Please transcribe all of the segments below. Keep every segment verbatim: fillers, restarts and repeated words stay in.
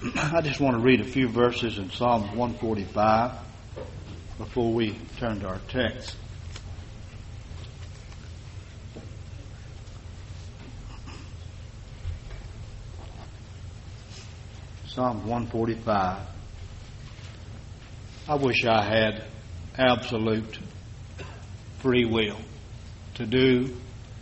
I just want to read a few verses in Psalms one forty-five before we turn to our text. Psalms one forty-five. I wish I had absolute free will to do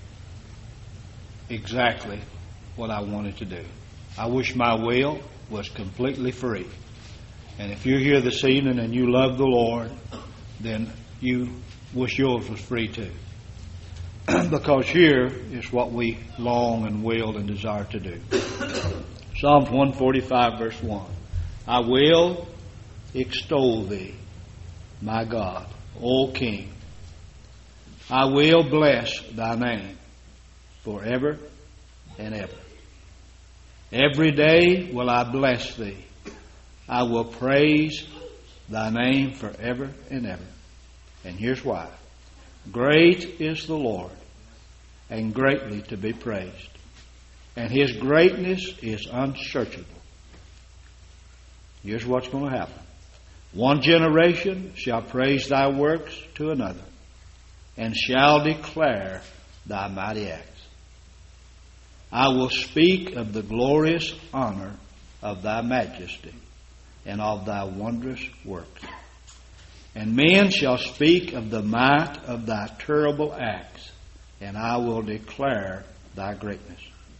exactly what I wanted to do. I wish my will was completely free. And if you're here this evening and you love the Lord, then you wish yours was free too. Because here is what we long and will and desire to do. Psalms one forty-five verse one. I will extol thee, my God, O King. I will bless thy name forever and ever. Every day will I bless thee. I will praise thy name forever and ever. And here's why. Great is the Lord, and greatly to be praised. And his greatness is unsearchable. Here's what's going to happen. One generation shall praise thy works to another, and shall declare thy mighty acts. I will speak of the glorious honor of thy majesty, and of thy wondrous works. And men shall speak of the might of thy terrible acts, and I will declare thy greatness.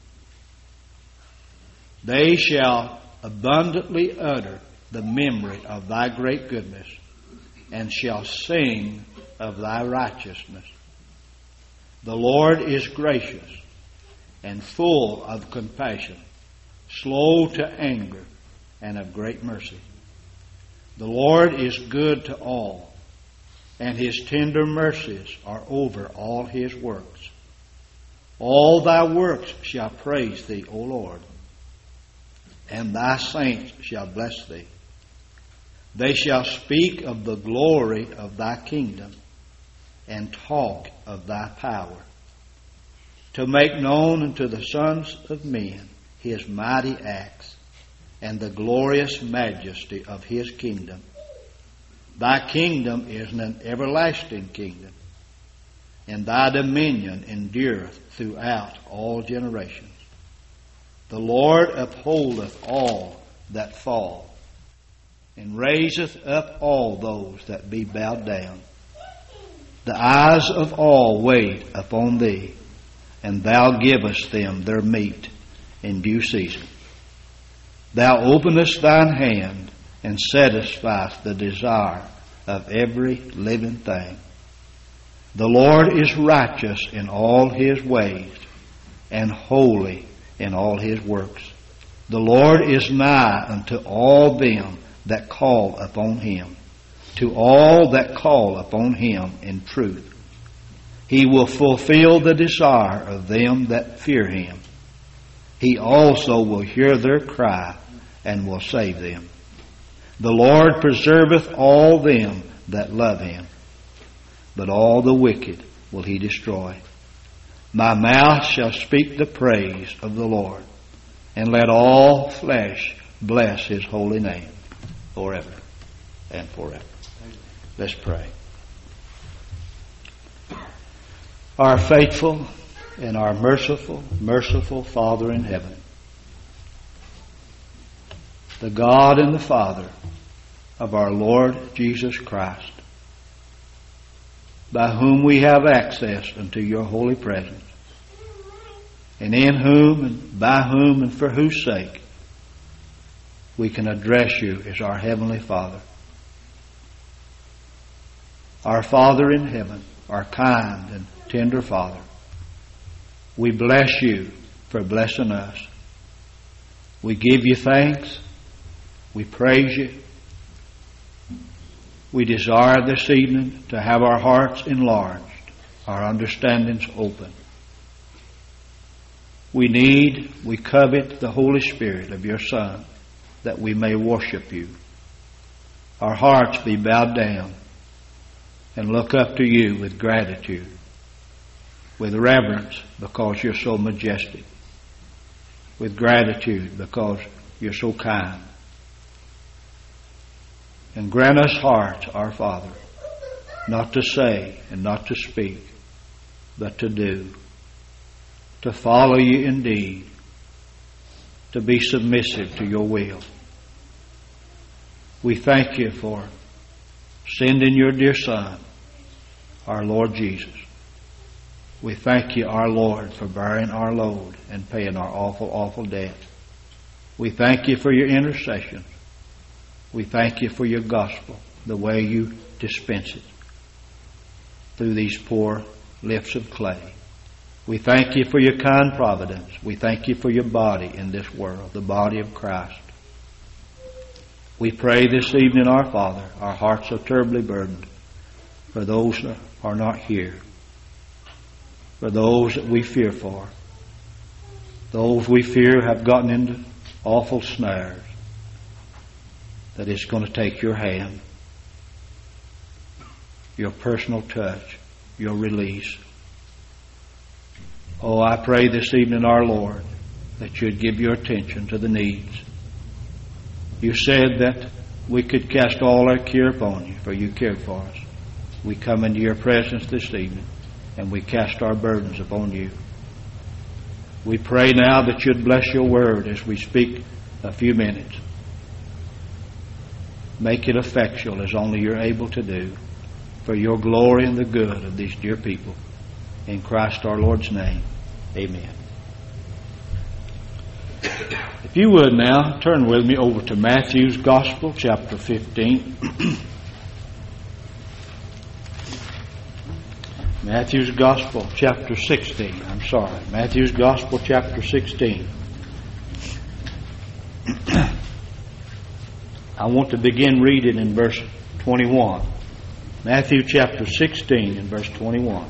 They shall abundantly utter the memory of thy great goodness, and shall sing of thy righteousness. The Lord is gracious and full of compassion, slow to anger, and of great mercy. The Lord is good to all, and his tender mercies are over all his works. All thy works shall praise thee, O Lord, and thy saints shall bless thee. They shall speak of the glory of thy kingdom, and talk of thy power, to make known unto the sons of men his mighty acts, and the glorious majesty of his kingdom. Thy kingdom is an everlasting kingdom, and thy dominion endureth throughout all generations. The Lord upholdeth all that fall, and raiseth up all those that be bowed down. The eyes of all wait upon thee, and thou givest them their meat in due season. Thou openest thine hand, and satisfiest the desire of every living thing. The Lord is righteous in all his ways, and holy in all his works. The Lord is nigh unto all them that call upon him, to all that call upon him in truth. He will fulfill the desire of them that fear him. He also will hear their cry, and will save them. The Lord preserveth all them that love him, but all the wicked will he destroy. My mouth shall speak the praise of the Lord, and let all flesh bless his holy name forever and forever. Let's pray. Our faithful and our merciful, merciful Father in heaven, the God and the Father of our Lord Jesus Christ, by whom we have access unto your holy presence, and in whom and by whom and for whose sake we can address you as our Heavenly Father. Our Father in heaven, our kind and tender Father, we bless you for blessing us. We give you thanks. We praise you. We desire this evening to have our hearts enlarged, our understandings open. We need, we covet the Holy Spirit of your Son, that we may worship you. Our hearts be bowed down and look up to you with gratitude, with reverence because you're so majestic, with gratitude because you're so kind, And grant us hearts, our Father, not to say and not to speak, but to do, to follow you indeed, to be submissive to your will. We thank you for sending your dear Son, our Lord Jesus. We thank you, our Lord, for bearing our load and paying our awful, awful debt. We thank you for your intercession. We thank you for your gospel, the way you dispense it through these poor lips of clay. We thank you for your kind providence. We thank you for your body in this world, the body of Christ. We pray this evening, our Father, our hearts are terribly burdened for those that are not here, for those that we fear for, those we fear have gotten into awful snares, that it's going to take your hand, your personal touch, your release. Oh, I pray this evening, our Lord, that you'd give your attention to the needs. You said that we could cast all our care upon you, for you cared for us. We come into your presence this evening, and we cast our burdens upon you. We pray now that you'd bless your word as we speak a few minutes. Make it effectual as only you're able to do, for your glory and the good of these dear people. In Christ our Lord's name, amen. If you would now, turn with me over to Matthew's Gospel, chapter fifteen. Matthew's Gospel, chapter sixteen. I'm sorry. Matthew's Gospel, chapter sixteen. I want to begin reading in verse twenty-one. Matthew chapter sixteen and verse twenty-one.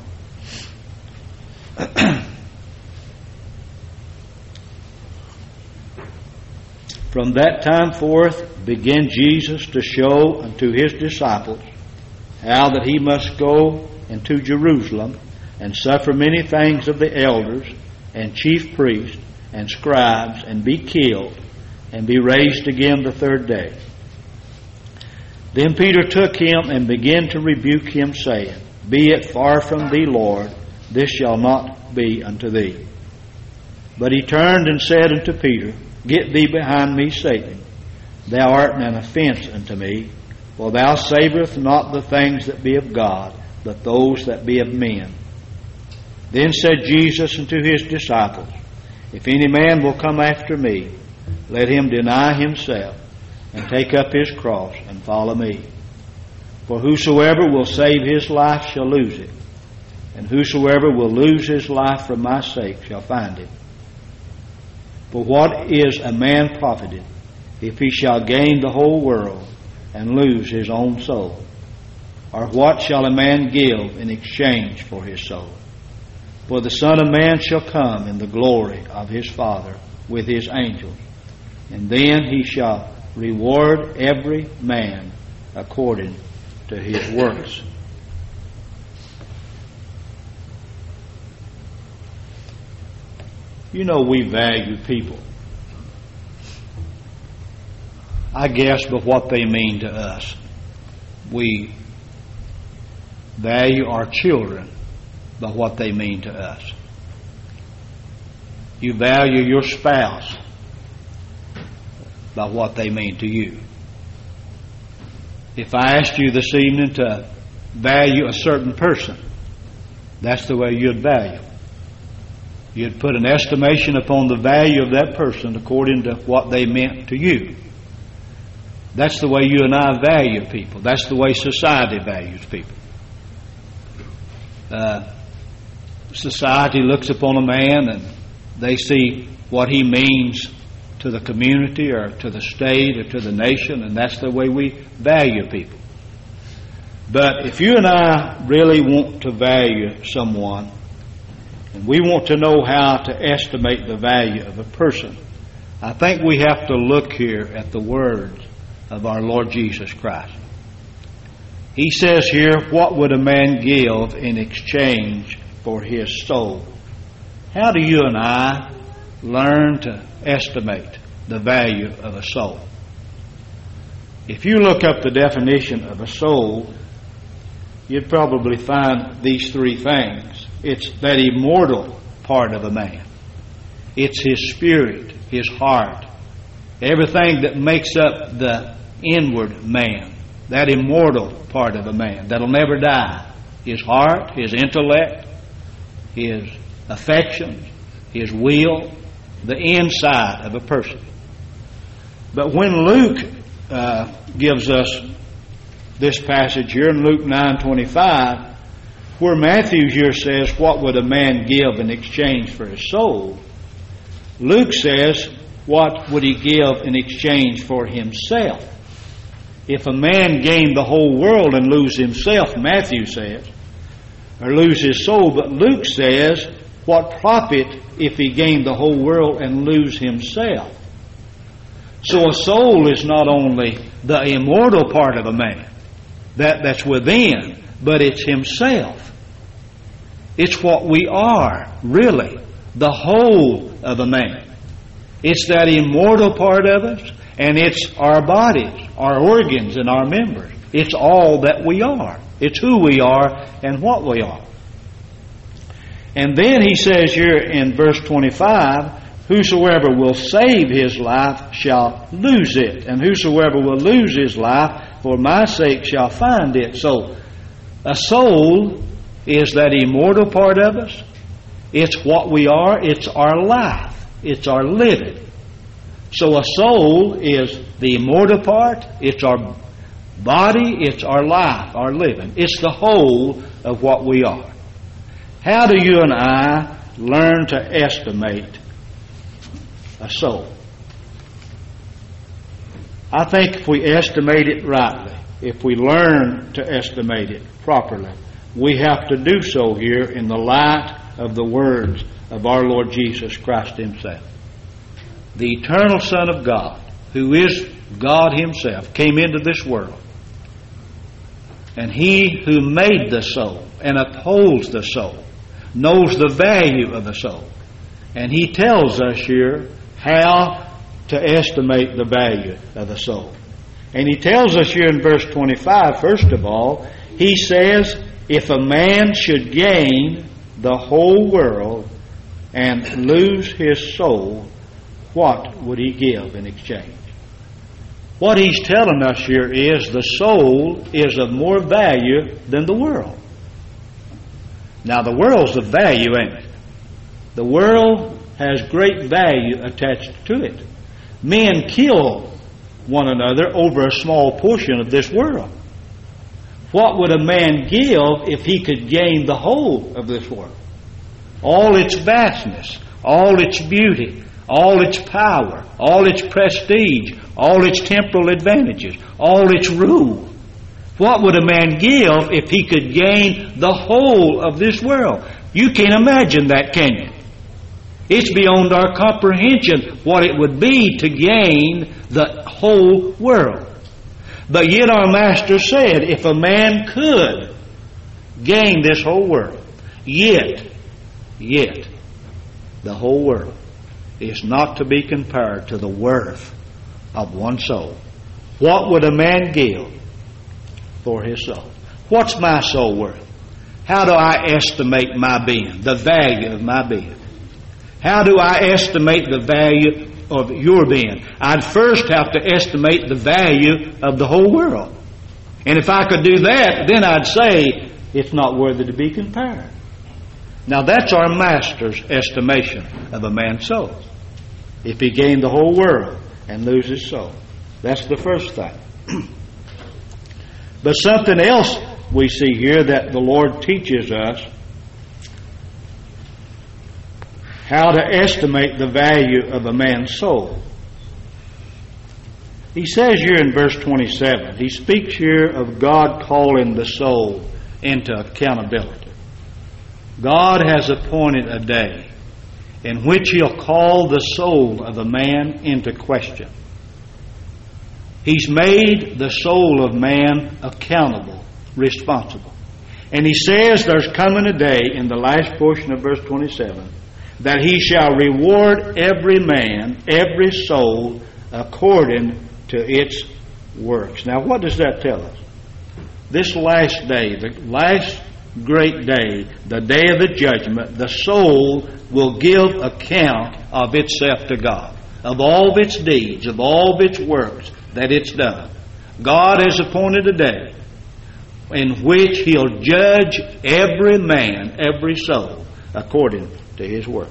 From that time forth began Jesus to show unto his disciples how that he must go into Jerusalem and suffer many things of the elders and chief priests and scribes, and be killed, and be raised again the third day. Then Peter took him and began to rebuke him, saying, Be it far from thee, Lord, this shall not be unto thee. But he turned and said unto Peter, Get thee behind me, Satan. Thou art an offense unto me, for thou savourest not the things that be of God, but those that be of men. Then said Jesus unto his disciples, If any man will come after me, let him deny himself, and take up his cross, and follow me. For whosoever will save his life shall lose it, and whosoever will lose his life for my sake shall find it. For what is a man profited, if he shall gain the whole world, and lose his own soul? Or what shall a man give in exchange for his soul? For the Son of Man shall come in the glory of his Father with his angels, and then he shall reward every man according to his works. You know, we value people, I guess, by what they mean to us. We value our children by what they mean to us. You value your spouse by what they mean to you. If I asked you this evening to value a certain person, that's the way you'd value. You'd put an estimation upon the value of that person according to what they meant to you. That's the way you and I value people. That's the way society values people. Uh, society looks upon a man and they see what he means to the community or to the state or to the nation, and that's the way we value people. But if you and I really want to value someone, and we want to know how to estimate the value of a person, I think we have to look here at the words of our Lord Jesus Christ. He says here, what would a man give in exchange for his soul? How do you and I learn to estimate the value of a soul? If you look up the definition of a soul, you'd probably find these three things. It's that immortal part of a man. It's his spirit, his heart, everything that makes up the inward man, that immortal part of a man that'll never die. His heart, his intellect, his affections, his will, the inside of a person. But when Luke uh, gives us this passage here in Luke nine twenty-five, where Matthew here says, what would a man give in exchange for his soul? Luke says, what would he give in exchange for himself? If a man gained the whole world and lose himself, Matthew says, or lose his soul, but Luke says, what profit if he gained the whole world and lose himself? So a soul is not only the immortal part of a man, that, that's within, but it's himself. It's what we are, really, the whole of a man. It's that immortal part of us, and it's our bodies, our organs, and our members. It's all that we are. It's who we are and what we are. And then he says here in verse twenty-five, whosoever will save his life shall lose it, and whosoever will lose his life for my sake shall find it. So a soul is that immortal part of us. It's what we are. It's our life. It's our living. So a soul is the immortal part. It's our body. It's our life, our living. It's the whole of what we are. How do you and I learn to estimate a soul? I think if we estimate it rightly, if we learn to estimate it properly, we have to do so here in the light of the words of our Lord Jesus Christ Himself. The eternal Son of God, who is God Himself, came into this world. And He who made the soul and upholds the soul knows the value of the soul. And He tells us here how to estimate the value of the soul. And He tells us here in verse twenty-five, first of all, He says, if a man should gain the whole world and lose his soul, what would he give in exchange? What He's telling us here is the soul is of more value than the world. Now the world's of value, ain't it? The world has great value attached to it. Men kill one another over a small portion of this world. What would a man give if he could gain the whole of this world? All its vastness, all its beauty, all its power, all its prestige, all its temporal advantages, all its rule. What would a man give if he could gain the whole of this world? You can't imagine that, can you? It's beyond our comprehension what it would be to gain the whole world. But yet our Master said, if a man could gain this whole world, yet, yet, the whole world is not to be compared to the worth of one soul. What would a man give for his soul? What's my soul worth? How do I estimate my being, the value of my being? How do I estimate the value of your being? I'd first have to estimate the value of the whole world. And if I could do that, then I'd say it's not worthy to be compared. Now that's our Master's estimation of a man's soul. If he gained the whole world and lose his soul. That's the first thing. But something else we see here that the Lord teaches us, how to estimate the value of a man's soul. He says here in verse twenty-seven, he speaks here of God calling the soul into accountability. God has appointed a day in which He'll call the soul of a man into question. He's made the soul of man accountable, responsible. And He says there's coming a day in the last portion of verse twenty-seven that He shall reward every man, every soul, according to its works. Now, what does that tell us? This last day, the last great day, the day of the judgment, the soul will give account of itself to God, of all of its deeds, of all of its works that it's done. God has appointed a day in which He'll judge every man, every soul, according to his work.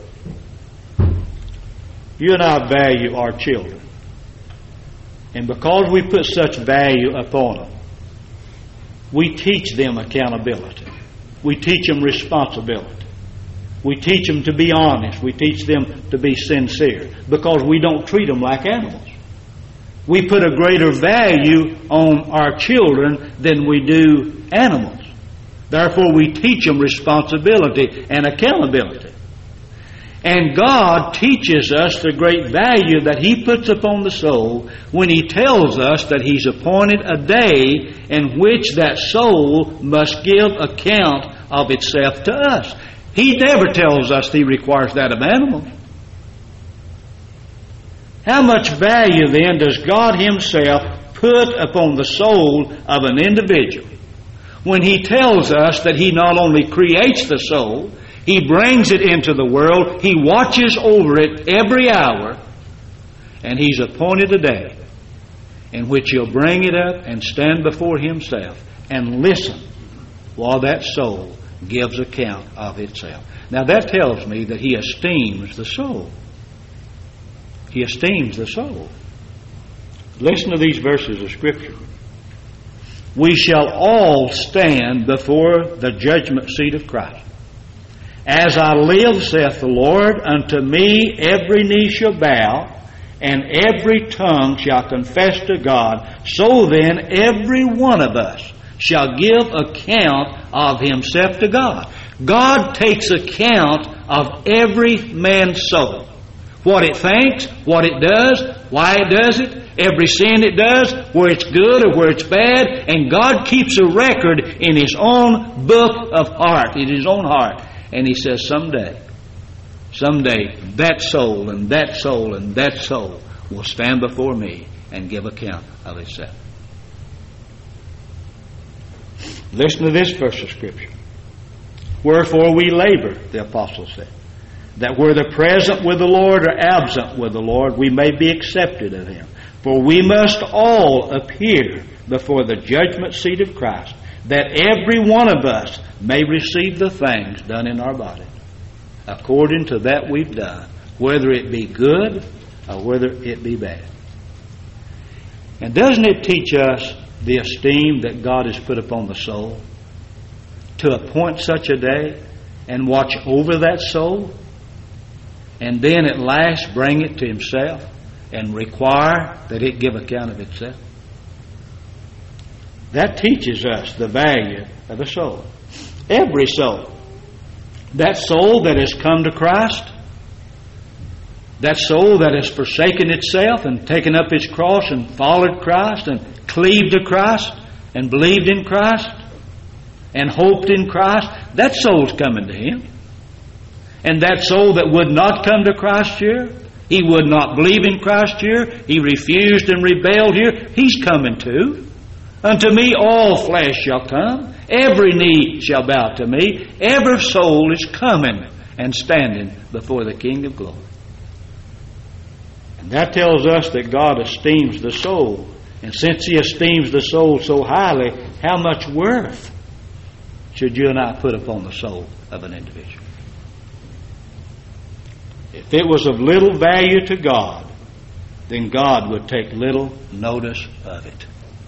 You and I value our children. And because we put such value upon them, we teach them accountability. We teach them responsibility. We teach them to be honest. We teach them to be sincere, because we don't treat them like animals. We put a greater value on our children than we do animals. Therefore, we teach them responsibility and accountability. And God teaches us the great value that He puts upon the soul when He tells us that He's appointed a day in which that soul must give account of itself to us. He never tells us He requires that of animals. How much value then does God Himself put upon the soul of an individual when He tells us that He not only creates the soul, He brings it into the world, He watches over it every hour, and He's appointed a day in which He'll bring it up and stand before Himself and listen while that soul gives account of itself. Now that tells me that He esteems the soul. He esteems the soul. Listen to these verses of Scripture. We shall all stand before the judgment seat of Christ. As I live, saith the Lord, unto me every knee shall bow, and every tongue shall confess to God. So then every one of us shall give account of himself to God. God takes account of every man's soul. What it thinks, what it does, why it does it, every sin it does, where it's good or where it's bad, and God keeps a record in His own book of heart, in His own heart. And He says, someday, someday, that soul and that soul and that soul will stand before me and give account of itself. Listen to this verse of Scripture. Wherefore we labor, the apostle said, that whether present with the Lord or absent with the Lord, we may be accepted of Him. For we must all appear before the judgment seat of Christ, that every one of us may receive the things done in our body, according to that we've done, whether it be good or whether it be bad. And doesn't it teach us the esteem that God has put upon the soul, to appoint such a day and watch over that soul, and then at last bring it to Himself and require that it give account of itself? That teaches us the value of a soul. Every soul. That soul that has come to Christ, that soul that has forsaken itself and taken up its cross and followed Christ and cleaved to Christ and believed in Christ and hoped in Christ, that soul's coming to Him. And that soul that would not come to Christ here, he would not believe in Christ here, he refused and rebelled here, he's coming too. Unto me all flesh shall come, every knee shall bow to me, every soul is coming and standing before the King of glory. And that tells us that God esteems the soul. And since He esteems the soul so highly, how much worth should you and I put upon the soul of an individual? If it was of little value to God, then God would take little notice of it.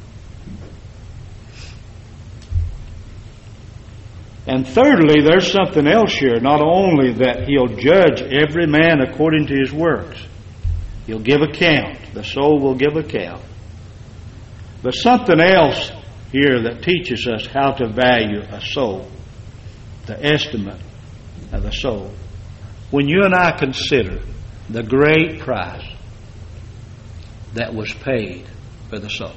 And thirdly, there's something else here. Not only that He'll judge every man according to his works. He'll give account. The soul will give account. But something else here that teaches us how to value a soul. The estimate of a soul. When you and I consider the great price that was paid for the soul,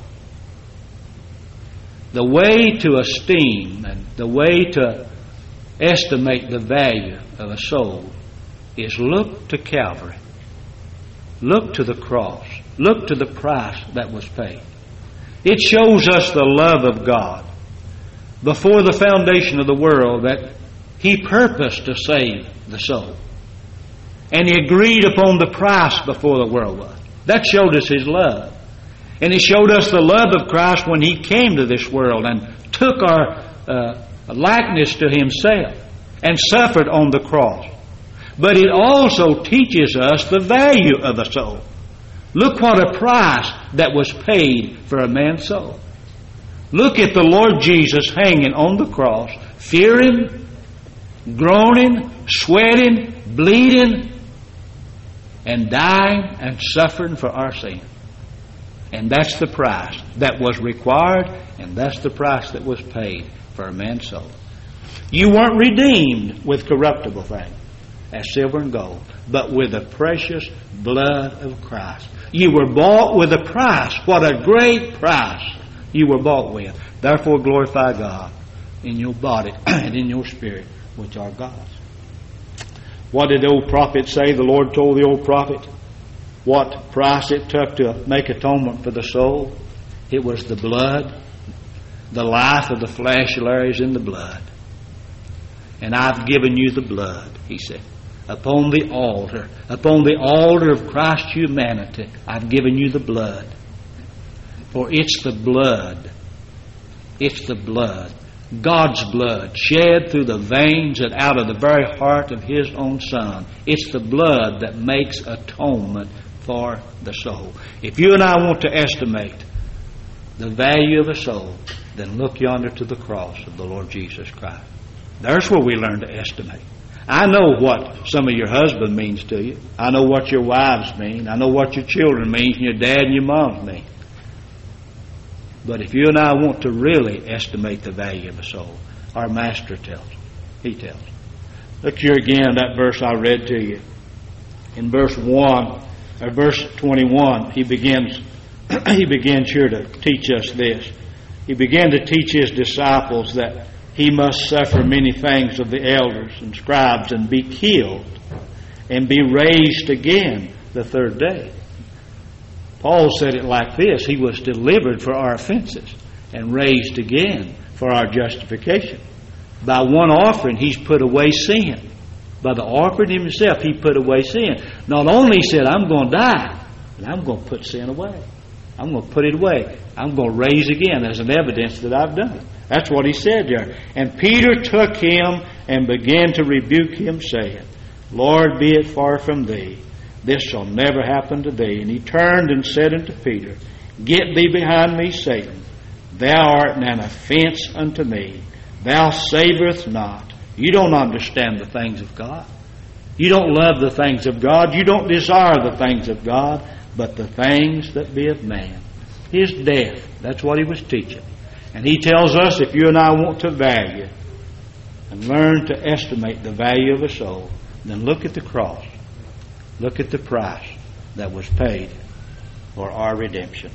the way to esteem and the way to estimate the value of a soul is look to Calvary. Look to the cross. Look to the price that was paid. It shows us the love of God before the foundation of the world, that He purposed to save the soul. And He agreed upon the price before the world was. That showed us His love. And He showed us the love of Christ when He came to this world and took our uh, likeness to Himself and suffered on the cross. But it also teaches us the value of a soul. Look what a price that was paid for a man's soul. Look at the Lord Jesus hanging on the cross, fearing, groaning, sweating, bleeding, and dying and suffering for our sin. And that's the price that was required, and that's the price that was paid for a man's soul. You weren't redeemed with corruptible things, as silver and gold, but with the precious blood of Christ. You were bought with a price. What a great price you were bought with. Therefore glorify God in your body and in your spirit, which are God's. What did the old prophet say? The Lord told the old prophet what price it took to make atonement for the soul. It was the blood. The life of the flesh lies in the blood. And I've given you the blood, He said. Upon the altar, upon the altar of Christ's humanity, I've given you the blood. For it's the blood, it's the blood, God's blood, shed through the veins and out of the very heart of His own Son. It's the blood that makes atonement for the soul. If you and I want to estimate the value of a soul, then look yonder to the cross of the Lord Jesus Christ. There's where we learn to estimate. I know what some of your husband means to you. I know what your wives mean. I know what your children mean, and your dad and your mom mean. But if you and I want to really estimate the value of a soul, our Master tells. He tells. Look here again, that verse I read to you. In verse one, or verse twenty-one, he begins he begins here to teach us this. He began to teach His disciples that He must suffer many things of the elders and scribes and be killed and be raised again the third day. Paul said it like this: He was delivered for our offenses and raised again for our justification. By one offering He's put away sin. By the offering Himself He put away sin. Not only He said, I'm going to die, but I'm going to put sin away. I'm going to put it away. I'm going to raise again as an evidence that I've done it. That's what He said there. And Peter took him and began to rebuke him, saying, Lord, be it far from Thee. This shall never happen to Thee. And he turned and said unto Peter, Get thee behind me, Satan. Thou art an offense unto me. Thou savorest not. You don't understand the things of God. You don't love the things of God. You don't desire the things of God, but the things that be of man. His death. That's what He was teaching. And He tells us, if you and I want to value and learn to estimate the value of a soul, then look at the cross. Look at the price that was paid for our redemption.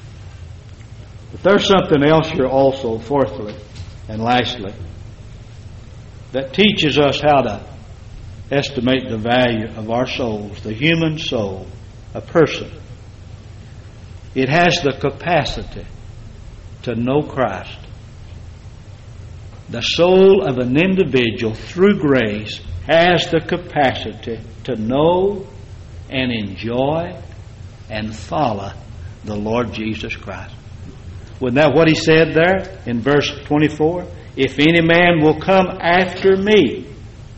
But there's something else here also, fourthly and lastly, that teaches us how to estimate the value of our souls, the human soul, a person. It has the capacity to know Christ. The soul of an individual, through grace, has the capacity to know and enjoy and follow the Lord Jesus Christ. Wasn't that what He said there in verse twenty-four? If any man will come after me,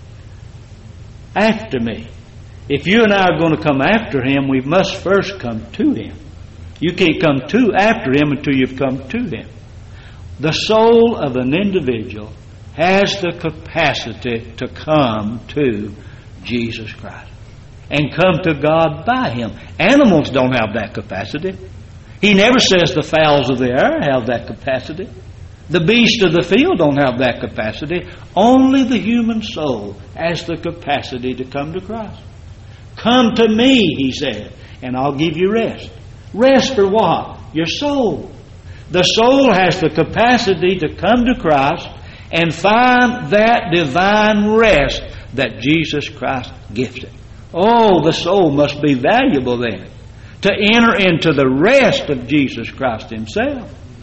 after me. If you and I are going to come after Him, we must first come to Him. You can't come to after Him until you've come to Him. The soul of an individual has the capacity to come to Jesus Christ and come to God by Him. Animals don't have that capacity. He never says the fowls of the air have that capacity. The beasts of the field don't have that capacity. Only the human soul has the capacity to come to Christ. Come to me, He said, and I'll give you rest. Rest for what? Your soul. The soul has the capacity to come to Christ and find that divine rest that Jesus Christ gives it. Oh, the soul must be valuable then, to enter into the rest of Jesus Christ Himself.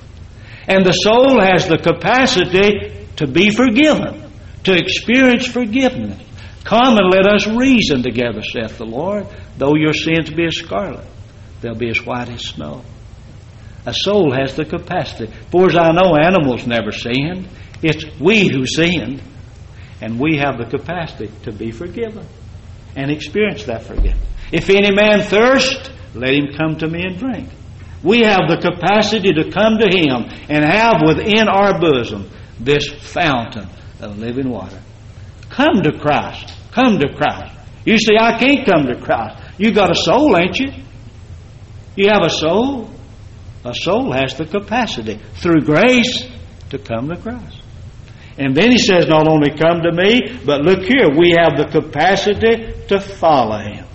And the soul has the capacity to be forgiven, to experience forgiveness. Come and let us reason together, saith the Lord. Though your sins be as scarlet, they'll be as white as snow. A soul has the capacity. For as I know, animals never sinned. It's we who sinned. And we have the capacity to be forgiven and experience that forgiveness. If any man thirst, let him come to me and drink. We have the capacity to come to Him and have within our bosom this fountain of living water. Come to Christ. Come to Christ. You say, I can't come to Christ. You got a soul, ain't you? You have a soul. A soul has the capacity through grace to come to Christ. And then He says, not only come to me, but look here, we have the capacity to follow Him.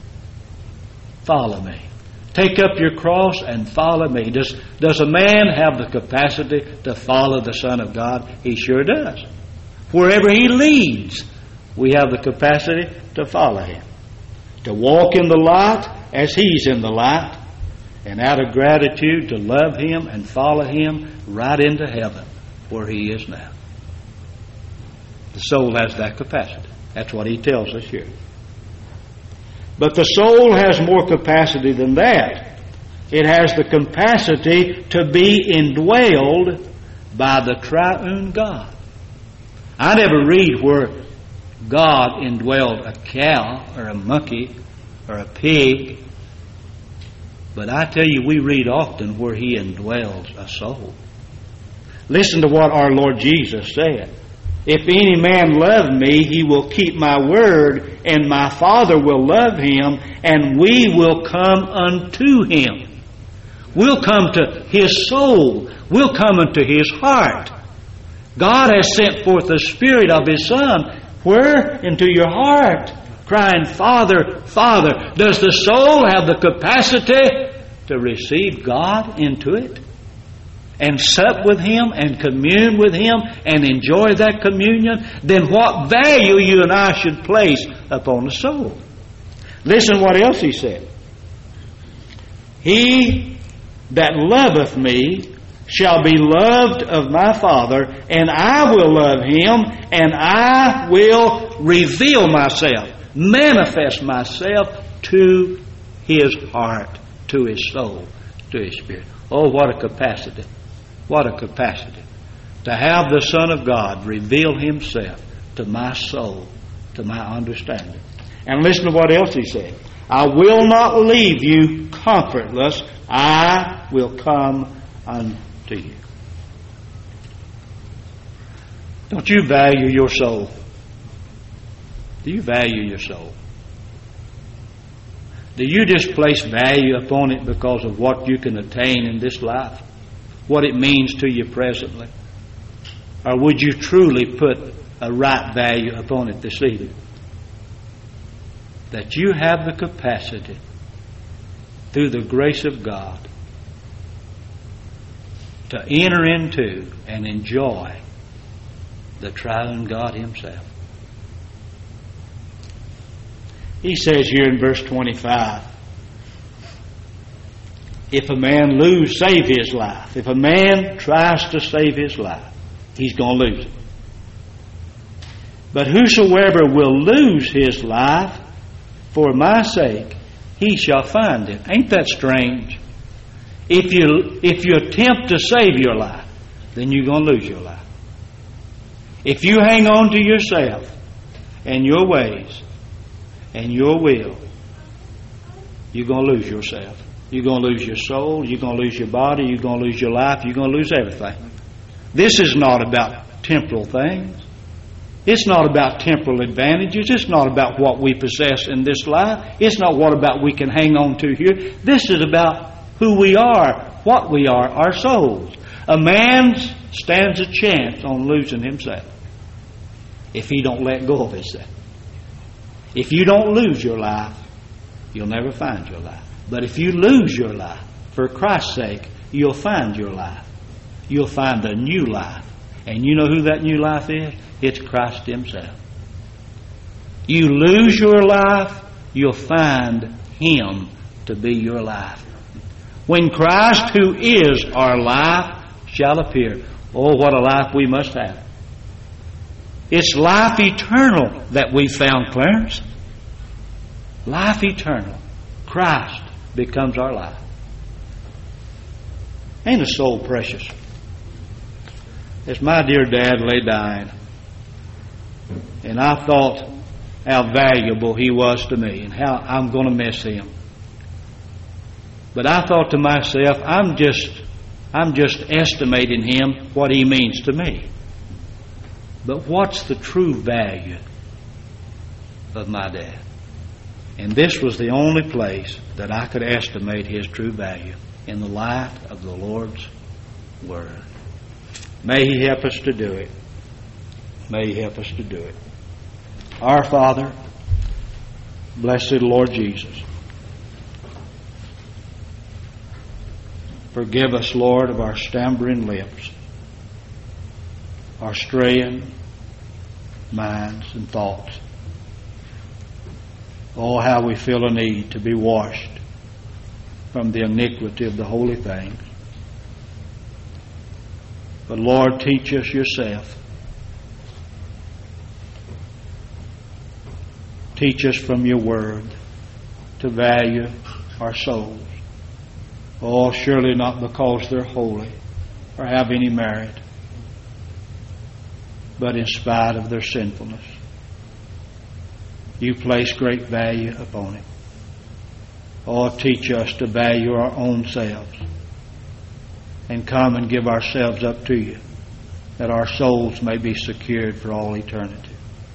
Follow me. Take up your cross and follow me. Does, does a man have the capacity to follow the Son of God? He sure does. Wherever He leads, we have the capacity to follow Him. To walk in the light as He's in the light. And out of gratitude to love Him and follow Him right into heaven where He is now. The soul has that capacity. That's what He tells us here. But the soul has more capacity than that. It has the capacity to be indwelled by the triune God. I never read where God indwelled a cow or a monkey or a pig. But I tell you, we read often where He indwells a soul. Listen to what our Lord Jesus said. If any man love me, he will keep my word, and my Father will love him, and we will come unto him. We'll come to his soul. We'll come into his heart. God has sent forth the Spirit of His Son. Where? Into your heart. Crying, Father, Father. Does the soul have the capacity to receive God into it? And sup with Him and commune with Him and enjoy that communion? Then what value you and I should place upon the soul? Listen what else He said. He that loveth me shall be loved of my Father, and I will love him, and I will reveal myself, manifest myself to his heart, to his soul, to his spirit. Oh, what a capacity. What a capacity to have the Son of God reveal Himself to my soul, to my understanding. And listen to what else He said. I will not leave you comfortless. I will come unto you. Don't you value your soul? Do you value your soul? Do you just place value upon it because of what you can attain in this life? What it means to you presently? Or would you truly put a right value upon it this evening? That you have the capacity, through the grace of God, to enter into and enjoy the triune God Himself. He says here in verse twenty-five, if a man lose, save his life. If a man tries to save his life, he's going to lose it. But whosoever will lose his life for my sake, he shall find it. Ain't that strange? If you, if you attempt to save your life, then you're going to lose your life. If you hang on to yourself and your ways and your will, you're going to lose yourself. You're going to lose your soul. You're going to lose your body. You're going to lose your life. You're going to lose everything. This is not about temporal things. It's not about temporal advantages. It's not about what we possess in this life. It's not what about we can hang on to here. This is about who we are, what we are, our souls. A man stands a chance on losing himself if he don't let go of himself. If you don't lose your life, you'll never find your life. But if you lose your life for Christ's sake, you'll find your life. You'll find a new life. And you know who that new life is? It's Christ Himself. You lose your life, you'll find Him to be your life. When Christ, who is our life, shall appear. Oh, what a life we must have. It's life eternal that we found, Clarence. Life eternal. Christ becomes our life. Ain't a soul precious? As my dear dad lay dying, and I thought how valuable he was to me and how I'm going to miss him. But I thought to myself, I'm just, I'm just estimating him, what he means to me. But what's the true value of my dad? And this was the only place that I could estimate his true value, in the light of the Lord's Word. May He help us to do it. May He help us to do it. Our Father, blessed Lord Jesus, forgive us, Lord, of our stammering lips, our straying minds and thoughts. Oh, how we feel a need to be washed from the iniquity of the holy things. But Lord, teach us yourself. Teach us from your word to value our souls. Oh, surely not because they're holy or have any merit, but in spite of their sinfulness. You place great value upon it. Oh, teach us to value our own selves and come and give ourselves up to you, that our souls may be secured for all eternity.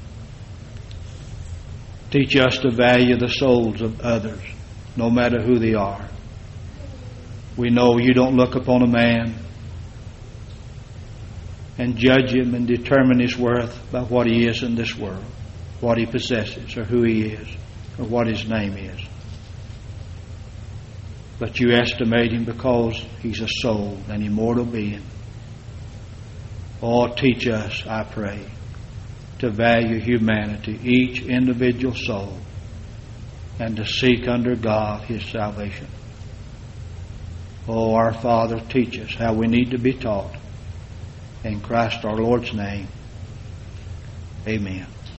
Teach us to value the souls of others, no matter who they are. We know you don't look upon a man and judge him and determine his worth by what he is in this world, what he possesses, or who he is, or what his name is. But you estimate him because he's a soul, an immortal being. Oh, teach us, I pray, to value humanity, each individual soul, and to seek under God His salvation. Oh, our Father, teach us how we need to be taught. In Christ our Lord's name, amen.